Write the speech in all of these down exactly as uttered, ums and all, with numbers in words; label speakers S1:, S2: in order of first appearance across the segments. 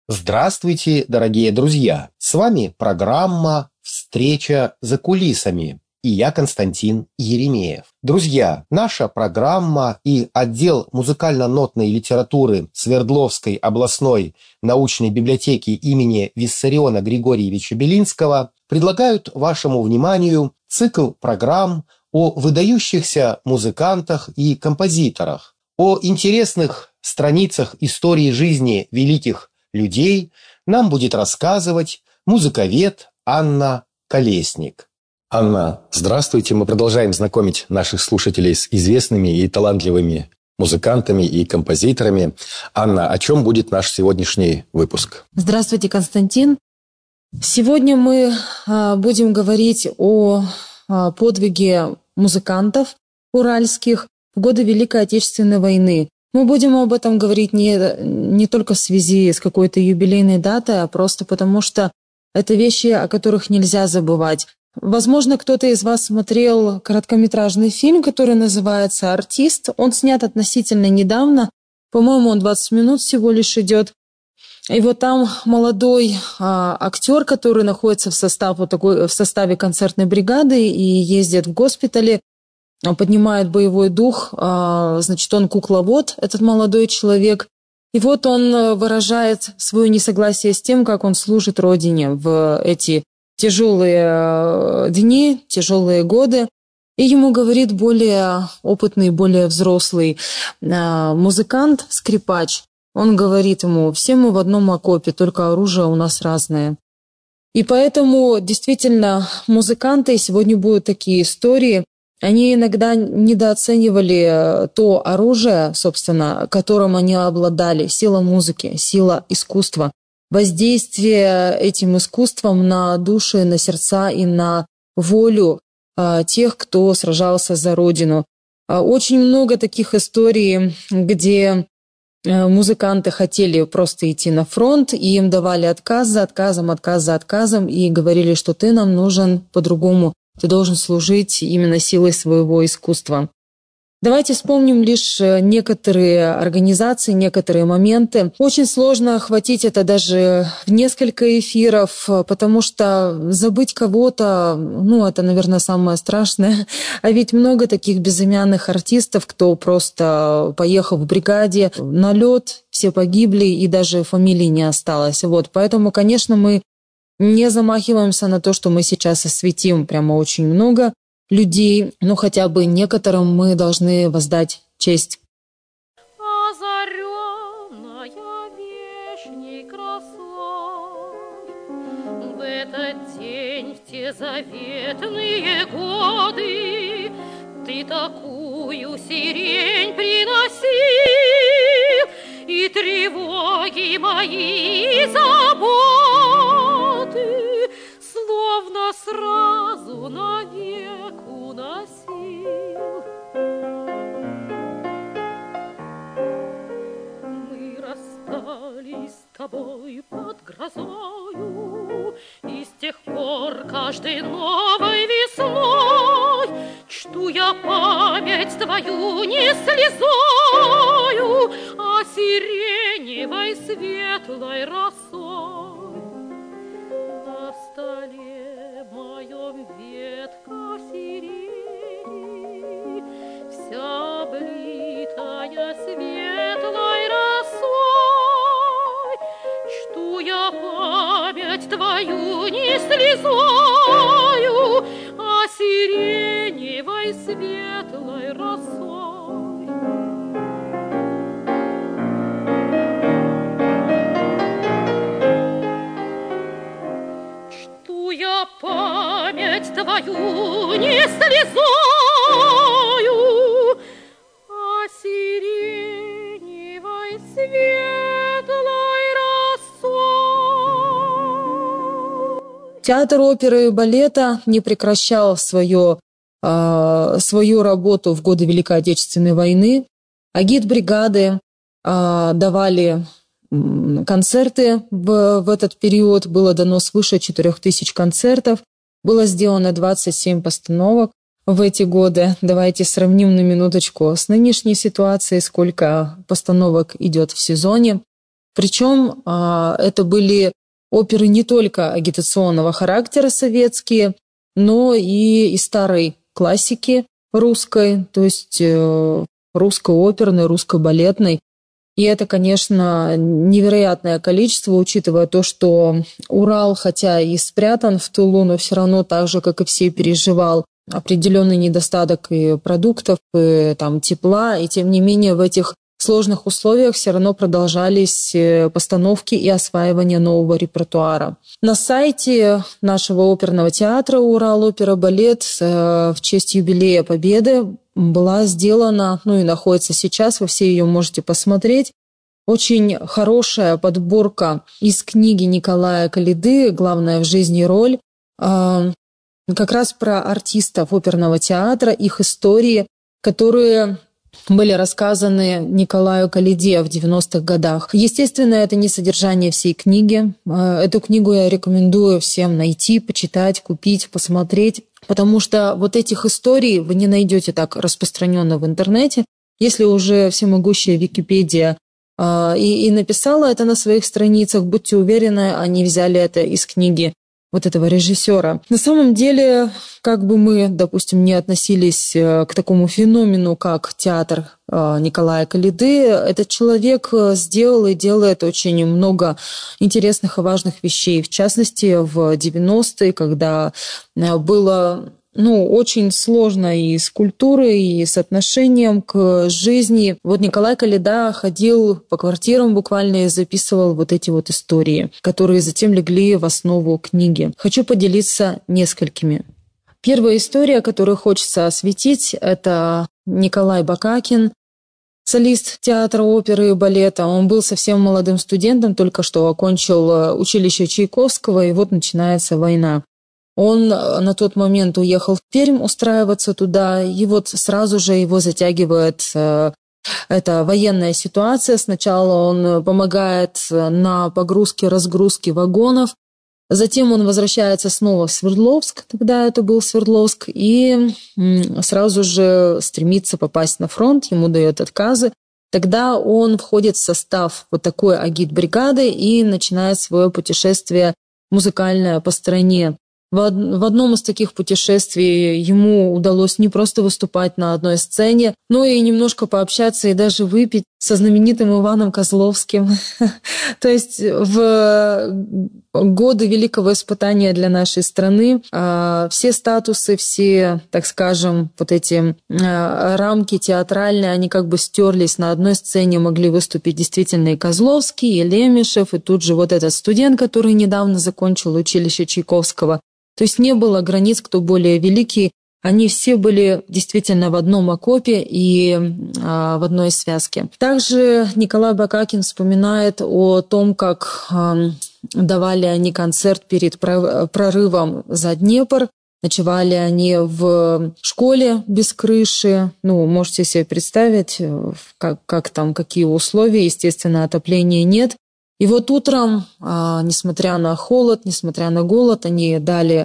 S1: Здравствуйте, дорогие друзья! С вами программа «Встреча за кулисами» и я, Константин Еремеев. Друзья, наша программа и отдел музыкально-нотной литературы Свердловской областной научной библиотеки имени Виссариона Григорьевича Белинского предлагают вашему вниманию цикл программ о выдающихся музыкантах и композиторах, о интересных страницах истории жизни великих людей нам будет рассказывать музыковед Анна Колесник. Анна, здравствуйте. Мы продолжаем знакомить наших слушателей с известными и талантливыми музыкантами и композиторами. Анна, о чем будет наш сегодняшний выпуск?
S2: Здравствуйте, Константин. Сегодня мы будем говорить о подвиге музыкантов уральских в годы Великой Отечественной войны. Мы будем об этом говорить не, не только в связи с какой-то юбилейной датой, а просто потому, что это вещи, о которых нельзя забывать. Возможно, кто-то из вас смотрел короткометражный фильм, который называется «Артист». Он снят относительно недавно. По-моему, он двадцать минут всего лишь идет. И вот там молодой а, актер, который находится в, состав, вот такой, в составе концертной бригады и ездит в госпитале, поднимает боевой дух, значит, он кукловод, этот молодой человек. И вот он выражает свое несогласие с тем, как он служит Родине в эти тяжелые дни, тяжелые годы. И ему говорит более опытный, более взрослый музыкант, скрипач. Он говорит ему: все мы в одном окопе, только оружие у нас разное. И поэтому действительно музыканты, сегодня будут такие истории, они иногда недооценивали то оружие, собственно, которым они обладали, сила музыки, сила искусства, воздействие этим искусством на души, на сердца и на волю а, тех, кто сражался за Родину. А, очень много таких историй, где а, музыканты хотели просто идти на фронт, и им давали отказ за отказом, отказ за отказом, и говорили, что ты нам нужен по-другому. Ты должен служить именно силой своего искусства. Давайте вспомним лишь некоторые организации, некоторые моменты. Очень сложно охватить это даже в несколько эфиров, потому что забыть кого-то, ну, это, наверное, самое страшное. А ведь много таких безымянных артистов, кто просто поехал в бригаде на лед, все погибли, и даже фамилии не осталось. Вот, поэтому, конечно, мы не замахиваемся на то, что мы сейчас осветим прямо очень много людей, но хотя бы некоторым мы должны воздать честь.
S3: Озаренная вешней красой, в этот день, в те заветные годы, ты такую сирень приносил, и тревоги мои, и заботы словно сразу навек уносил. Мы расстались с тобой под грозою, и с тех пор каждой новой весной чту я память твою не слезою, а сиреневой светлой росой. На столе моем ветка сирени, вся облитая светлой росой. Чту я память твою не слезою, а сиреневой светлой росой. Я память твою не слезою, а сиреневой светлой росой.
S2: Театр оперы и балета не прекращал свое, э, свою работу в годы Великой Отечественной войны. Агитбригады э, давали концерты в, в этот период. Было дано свыше четырех тысяч концертов. Было сделано двадцать семь постановок в эти годы. Давайте сравним на минуточку с нынешней ситуацией, сколько постановок идет в сезоне. Причем это были оперы не только агитационного характера советские, но и из старой классики русской, то есть русско-оперной, русско-балетной. И это, конечно, невероятное количество, учитывая то, что Урал, хотя и спрятан в тылу, но все равно так же, как и все, переживал определенный недостаток и продуктов, и там, тепла, и тем не менее в этих сложных условиях все равно продолжались постановки и осваивание нового репертуара. На сайте нашего оперного театра «Урал-опера-балет» в честь юбилея Победы была сделана, ну и находится сейчас, вы все ее можете посмотреть, очень хорошая подборка из книги Николая Коляды «Главное в жизни роль», как раз про артистов оперного театра, их истории, которые были рассказаны Николаю Коляде в девяностых годах. Естественно, это не содержание всей книги. Эту книгу я рекомендую всем найти, почитать, купить, посмотреть, потому что вот этих историй вы не найдете так распространенно в интернете. Если уже всемогущая Википедия и, и написала это на своих страницах, будьте уверены, они взяли это из книги вот этого режиссера. На самом деле, как бы мы, допустим, не относились к такому феномену, как театр Николая Коляды, этот человек сделал и делает очень много интересных и важных вещей. В частности, в девяностые, когда было ну, очень сложно и с культурой, и с отношением к жизни. Вот Николай Коляда ходил по квартирам буквально и записывал вот эти вот истории, которые затем легли в основу книги. Хочу поделиться несколькими. Первая история, которую хочется осветить, это Николай Бакакин, солист театра оперы и балета. Он был совсем молодым студентом, только что окончил училище Чайковского, и вот начинается война. Он на тот момент уехал в Пермь устраиваться туда, и вот сразу же его затягивает э, эта военная ситуация. Сначала он помогает на погрузке-разгрузке вагонов, затем он возвращается снова в Свердловск, тогда это был Свердловск, и м, сразу же стремится попасть на фронт, ему дают отказы. Тогда он входит в состав вот такой агитбригады и начинает свое путешествие музыкальное по стране. В одном из таких путешествий ему удалось не просто выступать на одной сцене, но и немножко пообщаться и даже выпить со знаменитым Иваном Козловским. То есть в годы великого испытания для нашей страны все статусы, все, так скажем, вот эти рамки театральные, они как бы стерлись. На одной сцене могли выступить действительно и Козловский, и Лемешев, и тут же вот этот студент, который недавно закончил училище Чайковского. То есть не было границ, кто более великий. Они все были действительно в одном окопе и а, в одной связке. Также Николай Бакакин вспоминает о том, как а, давали они концерт перед прорывом за Днепр. Ночевали они в школе без крыши. Ну, можете себе представить, как, как там, какие условия. Естественно, отопления нет. И вот утром, несмотря на холод, несмотря на голод, они дали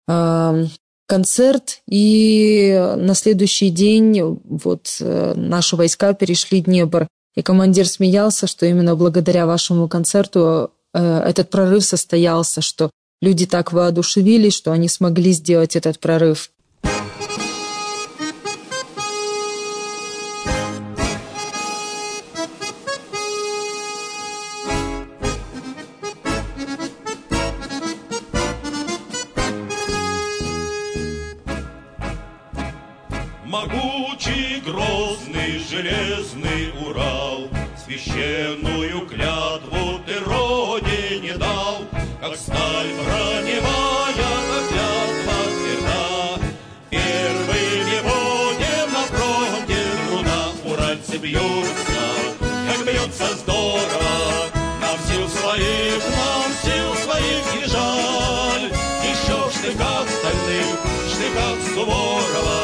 S2: концерт, и на следующий день вот наши войска перешли Днепр. И командир смеялся, что именно благодаря вашему концерту этот прорыв состоялся, что люди так воодушевились, что они смогли сделать этот прорыв.
S4: Могучий, грозный, железный Урал, священную клятву ты родине дал, как сталь броневая, как клятва тверда. Первым его днем на фронте труда уральцы бьются, как бьются здорово. Нам сил своих, нам сил своих не жаль, еще в штыках стальных, в штыках Суворова.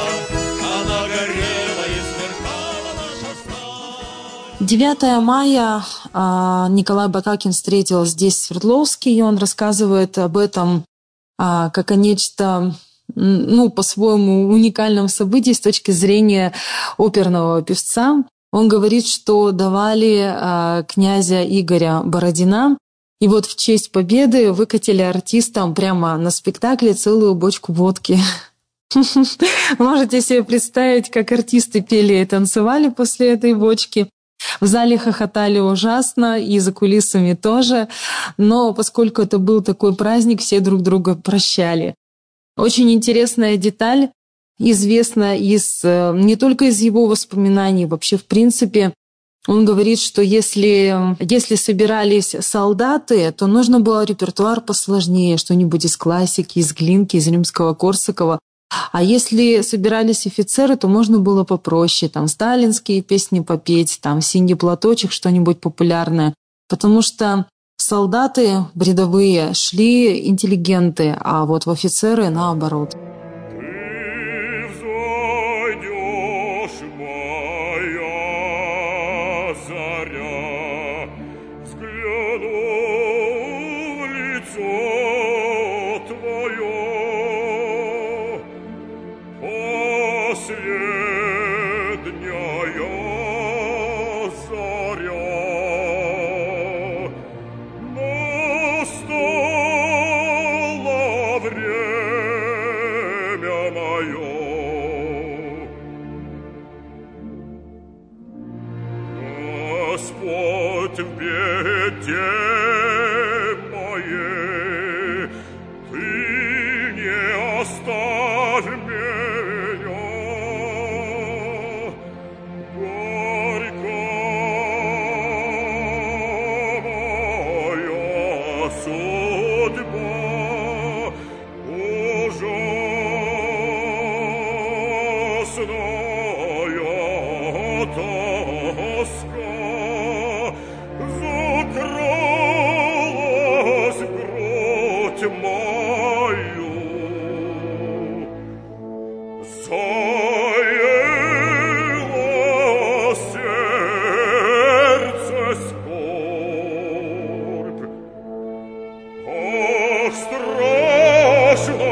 S2: девятого мая Николай Бакакин встретил здесь, в Свердловске, и он рассказывает об этом как о нечто, ну, по-своему уникальном событии с точки зрения оперного певца. Он говорит, что давали а, князя Игоря Бородина, и вот в честь победы выкатили артистам прямо на спектакле целую бочку водки. Можете себе представить, как артисты пели и танцевали после этой бочки. В зале хохотали ужасно, и за кулисами тоже, но поскольку это был такой праздник, все друг друга прощали. Очень интересная деталь, известна из, не только из его воспоминаний, вообще в принципе. Он говорит, что если, если собирались солдаты, то нужно было репертуар посложнее, что-нибудь из классики, из Глинки, из Римского-Корсакова. А если собирались офицеры, то можно было попроще, там сталинские песни попеть, там «Синий платочек», что-нибудь популярное. Потому что солдаты рядовые шли интеллигенты, а вот в офицеры наоборот.
S4: Господь в беде моей, Ты не оставь меня. Горька моя судьба, ужасная тоска. Закралась в грудь мою, заело сердце скорбь. Ах, страшно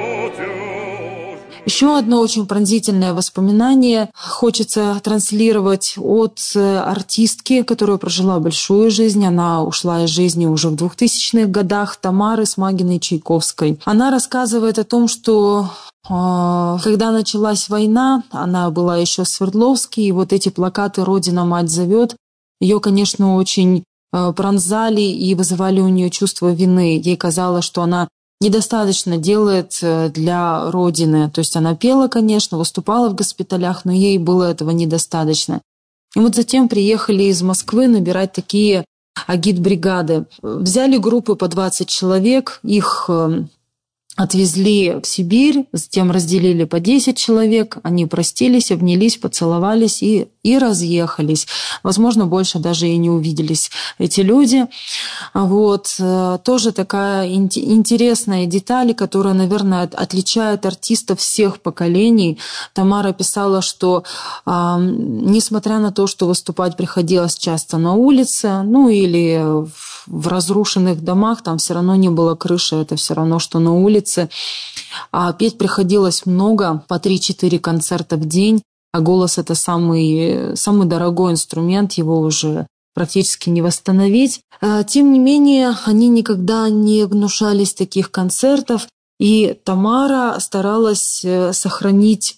S4: тяжко.
S2: Еще одно очень пронзительное воспоминание хочется транслировать от артистки, которая прожила большую жизнь. Она ушла из жизни уже в двухтысячных годах, Тамары Смагиной-Чайковской. Она рассказывает о том, что э, когда началась война, она была еще в Свердловске, и вот эти плакаты «Родина, мать зовет», ее, конечно, очень э, пронзали и вызывали у нее чувство вины. Ей казалось, что она недостаточно делает для Родины. То есть она пела, конечно, выступала в госпиталях, но ей было этого недостаточно. И вот затем приехали из Москвы набирать такие агитбригады. Взяли группы по двадцать человек, их отвезли в Сибирь, затем разделили по десять человек, они простились, обнялись, поцеловались и, и разъехались. Возможно, больше даже и не увиделись эти люди. Вот. Тоже такая интересная деталь, которая, наверное, отличает артистов всех поколений. Тамара писала, что э, несмотря на то, что выступать приходилось часто на улице, ну или в разрушенных домах, там все равно не было крыши, это все равно, что на улице. А петь приходилось много, по три-четыре концерта в день, а голос – это самый, самый дорогой инструмент, его уже практически не восстановить. Тем не менее, они никогда не гнушались таких концертов, и Тамара старалась сохранить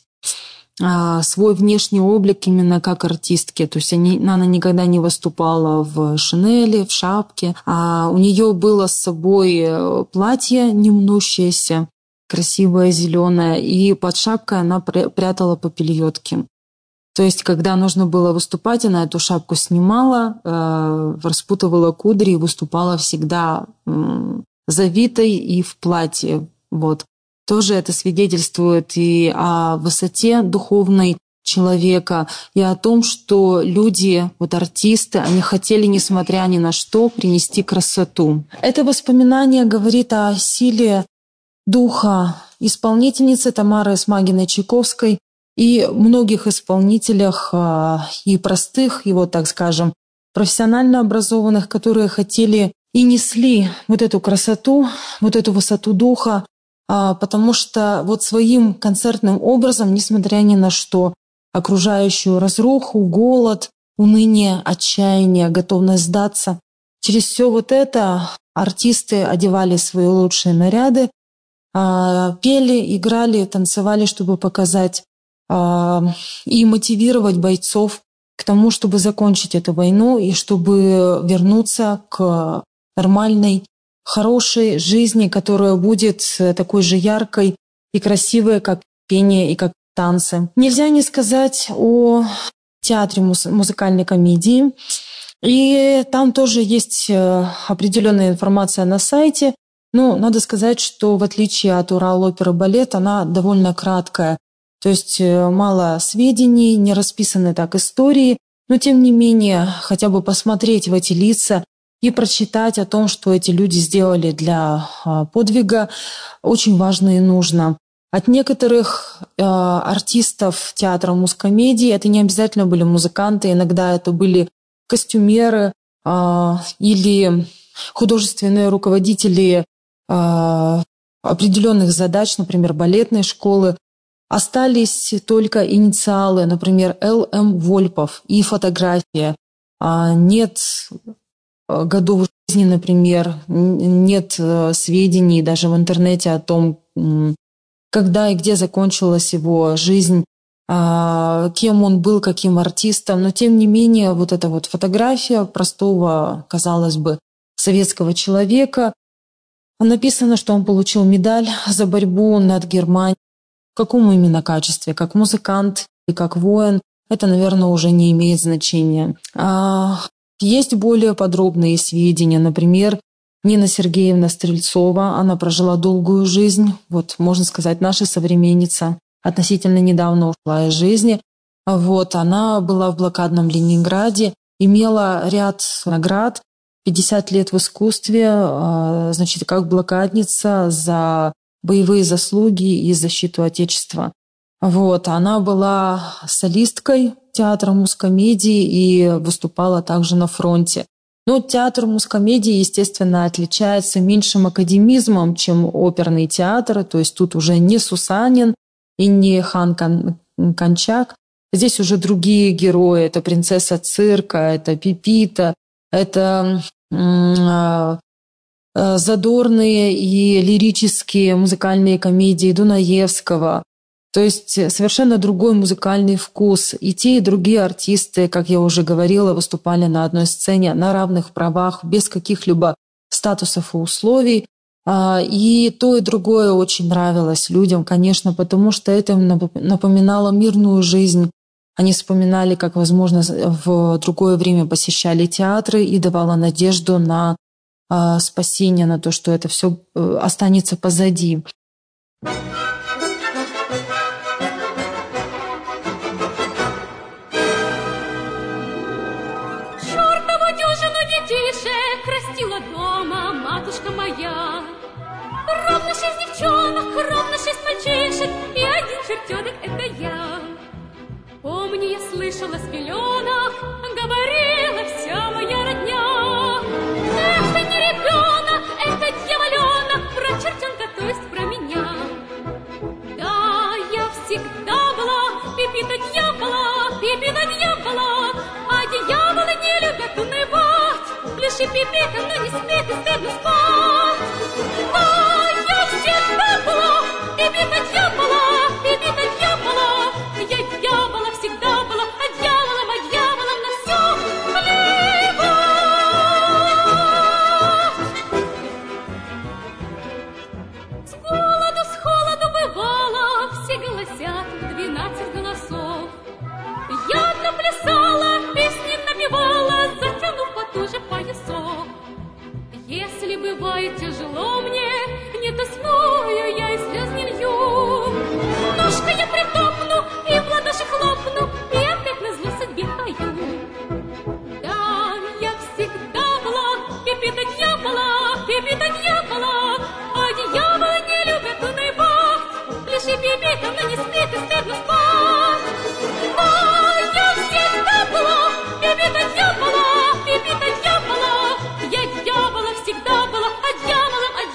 S2: свой внешний облик именно как артистки. То есть они, она никогда не выступала в шинели, в шапке. А у нее было с собой платье немнущееся, красивое, зеленое, и под шапкой она прятала попельотки. То есть, когда нужно было выступать, она эту шапку снимала, э, распутывала кудри и выступала всегда э, завитой и в платье. Вот. Тоже это свидетельствует и о высоте духовной человека, и о том, что люди, вот артисты, они хотели, несмотря ни на что, принести красоту. Это воспоминание говорит о силе духа исполнительницы Тамары Смагиной-Чайковской и многих исполнителях, и простых, и вот, так скажем, профессионально образованных, которые хотели и несли вот эту красоту, вот эту высоту духа, потому что вот своим концертным образом, несмотря ни на что, окружающую разруху, голод, уныние, отчаяние, готовность сдаться. Через все вот это артисты одевали свои лучшие наряды, пели, играли, танцевали, чтобы показать и мотивировать бойцов к тому, чтобы закончить эту войну и чтобы вернуться к нормальной, хорошей жизни, которая будет такой же яркой и красивой, как пение и как танцы. Нельзя не сказать о театре музыкальной комедии. И там тоже есть определенная информация на сайте. Но надо сказать, что в отличие от Урал-оперы балет, она довольно краткая. То есть мало сведений, не расписаны так истории. Но тем не менее, хотя бы посмотреть в эти лица и прочитать о том, что эти люди сделали для подвига, очень важно и нужно. От некоторых э, артистов театра музкомедии это не обязательно были музыканты, иногда это были костюмеры э, или художественные руководители э, определенных задач, например, балетной школы. Остались только инициалы, например, Л М Вольпов и фотография. Э, нет годов жизни, например, нет э, сведений даже в интернете о том, э, когда и где закончилась его жизнь, кем он был, каким артистом. Но, тем не менее, вот эта вот фотография простого, казалось бы, советского человека, написано, что он получил медаль за борьбу над Германией. В каком именно качестве? Как музыкант и как воин? Это, наверное, уже не имеет значения. Есть более подробные сведения. Например, Нина Сергеевна Стрельцова, она прожила долгую жизнь, вот, можно сказать, наша современница, относительно недавно ушла из жизни. Вот, она была в блокадном Ленинграде, имела ряд наград, пятьдесят лет в искусстве, значит, как блокадница за боевые заслуги и защиту Отечества. Вот, она была солисткой театра музкомедии и выступала также на фронте. Но театр музкомедии, естественно, отличается меньшим академизмом, чем оперный театр. То есть тут уже не Сусанин и не хан Кончак. Здесь уже другие герои. Это принцесса цирка, это Пепита, это задорные и лирические музыкальные комедии Дунаевского. То есть совершенно другой музыкальный вкус. И те, и другие артисты, как я уже говорила, выступали на одной сцене на равных правах, без каких-либо статусов и условий. И то, и другое очень нравилось людям, конечно, потому что это им напоминало мирную жизнь. Они вспоминали, как, возможно, в другое время посещали театры и давало надежду на спасение, на то, что это все останется позади.
S3: Растила дома матушка моя. Ровно шесть девчонок, ровно шесть мальчишек, и один чертенок — это я. Помню, я слышала с пеленок, говорила вся моя родня: это не ребенок, это дьяволенок, про чертенка, то есть про меня. Да, я всегда была Пепита дьявола, Пепита дьявола, а дьяволы не любят унывать. Пляши, Пепита, но не смей ты стыдно спать. Да, я всегда была Пепита дьявола, Пепита дьявола. Я дьявола всегда была, а дьяволом, а дьяволом на все плевать. С голоду, с холоду бывало, все голосят двенадцать голосов. Я наплясала, песни напевала, затянув потуже поясок. Если бывает тяжело мне, не тосную я и слез не лью. Ножкой я притопну и в ладоши хлопну, и опять назло судьбе пою. Да, я всегда была Пепита дьявола, Пепита дьявола, а дьяволы не любят унывать. Пляши, Пепита, но не смей ты стыдно спать. Да, я всегда была Пепита дьявола, Пепита дьявола. Я дьявола всегда была, а дьяволом, а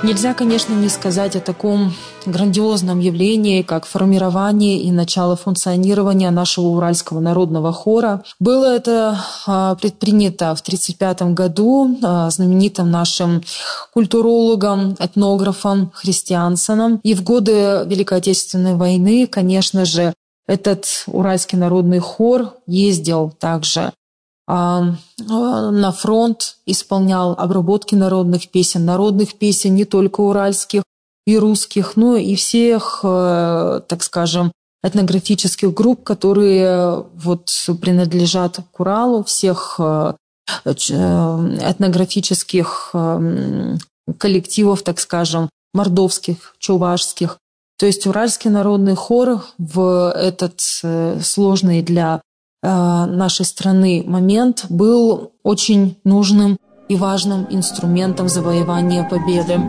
S2: Нельзя, конечно, не сказать о таком грандиозном явлении, как формирование и начало функционирования нашего Уральского народного хора. Было это предпринято в тридцать пятом году знаменитым нашим культурологом, этнографом Христиансеном. И в годы Великой Отечественной войны, конечно же, этот Уральский народный хор ездил также на фронт, исполнял обработки народных песен, народных песен не только уральских и русских, но и всех, так скажем, этнографических групп, которые вот принадлежат к Уралу, всех этнографических коллективов, так скажем, мордовских, чувашских. То есть Уральский народный хор в этот сложный для нашей страны момент был очень нужным и важным инструментом завоевания победы.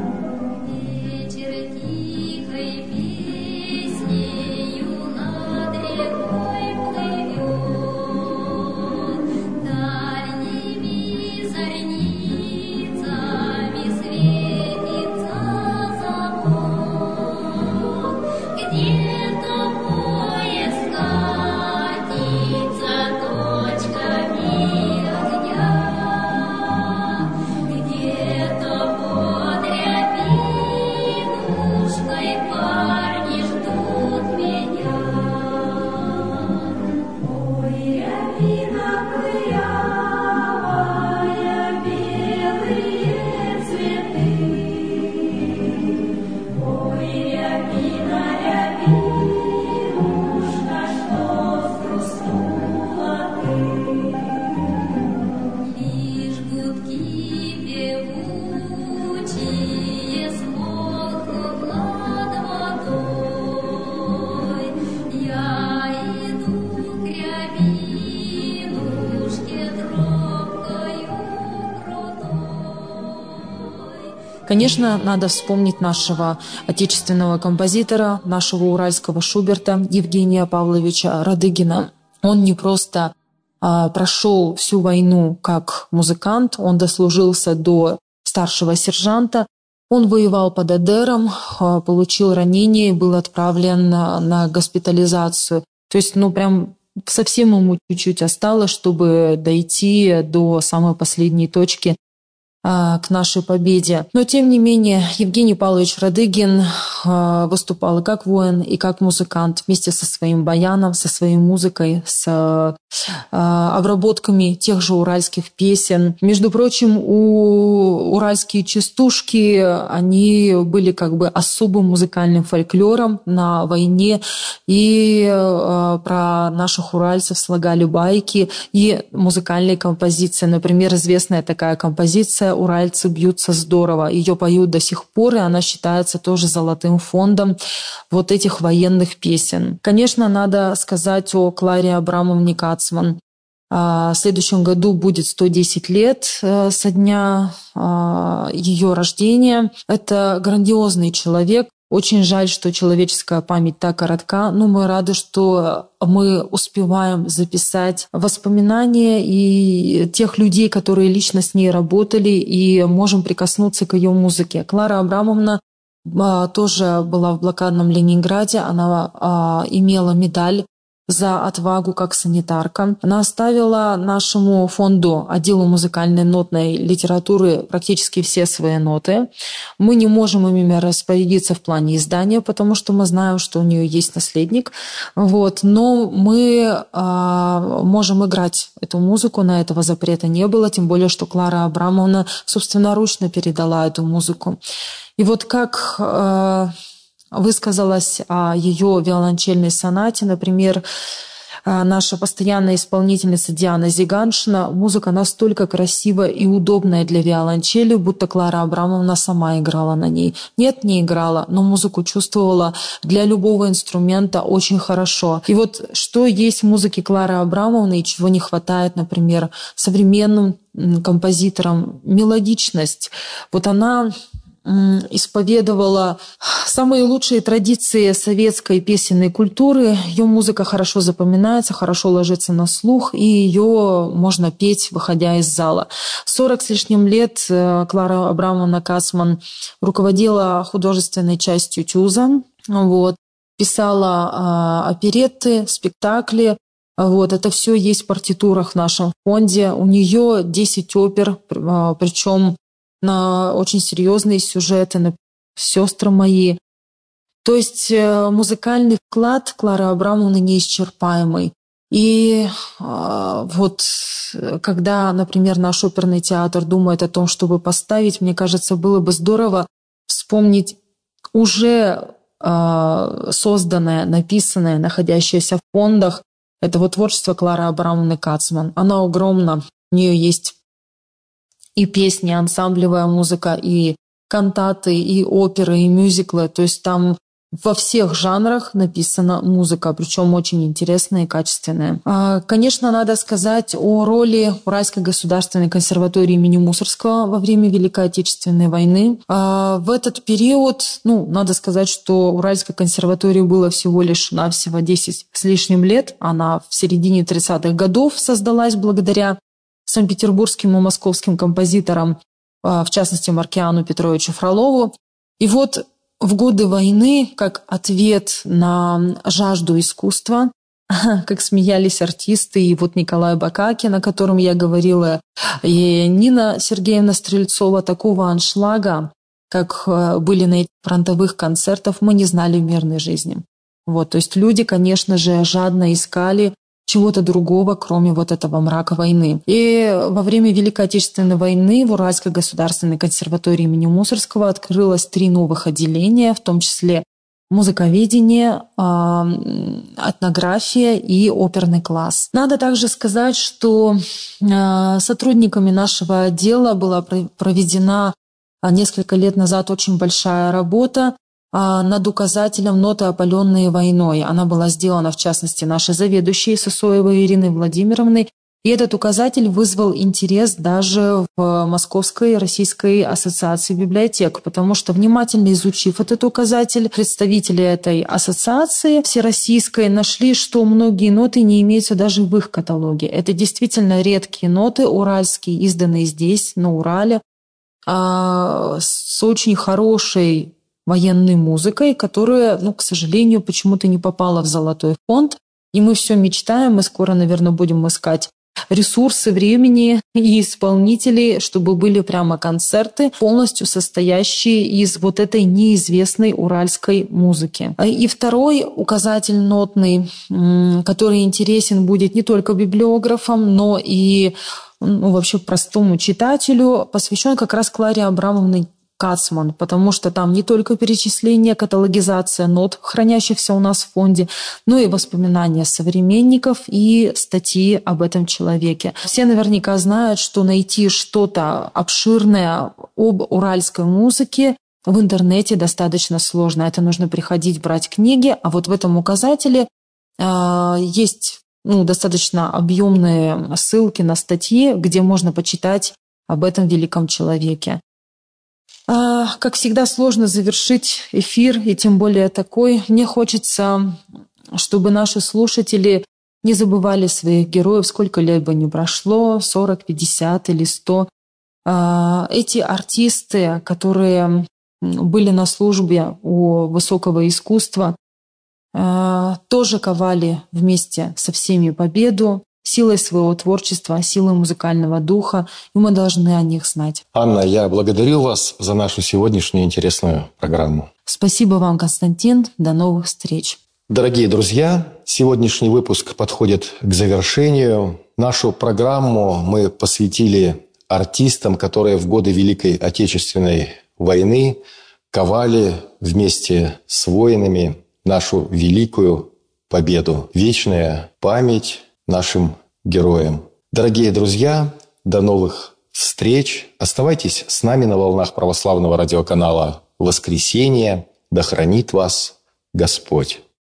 S2: Конечно, надо вспомнить нашего отечественного композитора, нашего уральского Шуберта Евгения Павловича Радыгина. Он не просто а, прошел всю войну как музыкант, он дослужился до старшего сержанта, он воевал под Адером, а, получил ранение и был отправлен на, на госпитализацию. То есть, ну, прям совсем ему чуть-чуть осталось, чтобы дойти до самой последней точки к нашей победе. Но, тем не менее, Евгений Павлович Радыгин выступал и как воин, и как музыкант вместе со своим баяном, со своей музыкой, с обработками тех же уральских песен. Между прочим, у уральские частушки, они были как бы особым музыкальным фольклором на войне, и про наших уральцев слагали байки и музыкальные композиции. Например, известная такая композиция «Уральцы бьются здорово». Ее поют до сих пор, и она считается тоже золотым фондом вот этих военных песен. Конечно, надо сказать о Кларе Абрамовне Кацман. В следующем году будет сто десять лет со дня ее рождения. Это грандиозный человек. Очень жаль, что человеческая память так коротка, но мы рады, что мы успеваем записать воспоминания и тех людей, которые лично с ней работали, и можем прикоснуться к ее музыке. Клара Абрамовна тоже была в блокадном Ленинграде, она имела медаль за отвагу как санитарка. Она оставила нашему фонду, отделу музыкальной нотной литературы, практически все свои ноты. Мы не можем ими распорядиться в плане издания, потому что мы знаем, что у нее есть наследник. Вот. Но мы а, можем играть эту музыку, на этого запрета не было, тем более, что Клара Абрамовна собственноручно передала эту музыку. И вот как а, высказалась о ее виолончельной сонате, например, наша постоянная исполнительница Диана Зиганшина: музыка настолько красивая и удобная для виолончели, будто Клара Абрамовна сама играла на ней. Нет, не играла, но музыку чувствовала для любого инструмента очень хорошо. И вот что есть в музыке Клары Абрамовны и чего не хватает, например, современным композиторам: мелодичность. Вот она исповедовала самые лучшие традиции советской песенной культуры. Ее музыка хорошо запоминается, хорошо ложится на слух, и ее можно петь, выходя из зала. сорок с лишним лет Клара Абрамовна Кацман руководила художественной частью ТЮЗа, вот, писала оперетты, спектакли. Вот, это все есть в партитурах в нашем фонде. У нее десять опер, причем на очень серьезные сюжеты, на «Сестры мои». То есть музыкальный вклад Клары Абрамовны неисчерпаемый. И вот когда, например, наш оперный театр думает о том, чтобы поставить, мне кажется, было бы здорово вспомнить уже созданное, написанное, находящееся в фондах. Это вот творчество Клары Абрамовны Кацман. Оно огромно. У нее есть и песни, ансамблевая музыка, и кантаты, и оперы, и мюзиклы. То есть там во всех жанрах написана музыка, причем очень интересная и качественная. Конечно, надо сказать о роли Уральской государственной консерватории имени Мусоргского во время Великой Отечественной войны. В этот период, ну, надо сказать, что Уральской консерватории было всего лишь навсего десять с лишним лет. Она в середине тридцатых годов создалась благодаря санкт-петербургским и московским композиторам, в частности, Маркиану Петровичу Фролову. И вот в годы войны, как ответ на жажду искусства, как смеялись артисты, и вот Николай Бакакин, о котором я говорила, и Нина Сергеевна Стрельцова, такого аншлага, как были на этих фронтовых концертах, мы не знали в мирной жизни. Вот, то есть люди, конечно же, жадно искали чего-то другого, кроме вот этого мрака войны. И во время Великой Отечественной войны в Уральской государственной консерватории имени Мусоргского открылось три новых отделения, в том числе музыковедение, этнография и оперный класс. Надо также сказать, что сотрудниками нашего отдела была проведена несколько лет назад очень большая работа над указателем «Ноты, опаленные войной». Она была сделана, в частности, нашей заведующей Сысоевой Ириной Владимировной. И этот указатель вызвал интерес даже в Московской Российской ассоциации библиотек, потому что, внимательно изучив этот указатель, представители этой ассоциации всероссийской нашли, что многие ноты не имеются даже в их каталоге. Это действительно редкие ноты, уральские, изданные здесь, на Урале, с очень хорошей военной музыкой, которая, ну, к сожалению, почему-то не попала в золотой фонд. И мы все мечтаем, мы скоро, наверное, будем искать ресурсы времени и исполнителей, чтобы были прямо концерты, полностью состоящие из вот этой неизвестной уральской музыки. И второй указатель нотный, который интересен будет не только библиографам, но и, ну, вообще простому читателю, посвящен как раз Кларе Абрамовне Кацман, потому что там не только перечисление, каталогизация нот, хранящихся у нас в фонде, но и воспоминания современников и статьи об этом человеке. Все наверняка знают, что найти что-то обширное об уральской музыке в интернете достаточно сложно. Это нужно приходить, брать книги, а вот в этом указателе э, есть ну, достаточно объемные ссылки на статьи, где можно почитать об этом великом человеке. Как всегда, сложно завершить эфир, и тем более такой. Мне хочется, чтобы наши слушатели не забывали своих героев, сколько лет бы ни прошло, сорок, пятьдесят или сто. Эти артисты, которые были на службе у высокого искусства, тоже ковали вместе со всеми победу, силой своего творчества, силой музыкального духа, и мы должны о них знать.
S1: Анна, я благодарю вас за нашу сегодняшнюю интересную программу.
S2: Спасибо вам, Константин. До новых встреч.
S1: Дорогие друзья, сегодняшний выпуск подходит к завершению. Нашу программу мы посвятили артистам, которые в годы Великой Отечественной войны ковали вместе с воинами нашу великую победу. Вечная память нашим героям. Дорогие друзья, до новых встреч. Оставайтесь с нами на волнах православного радиоканала «Воскресенье». Да хранит вас Господь.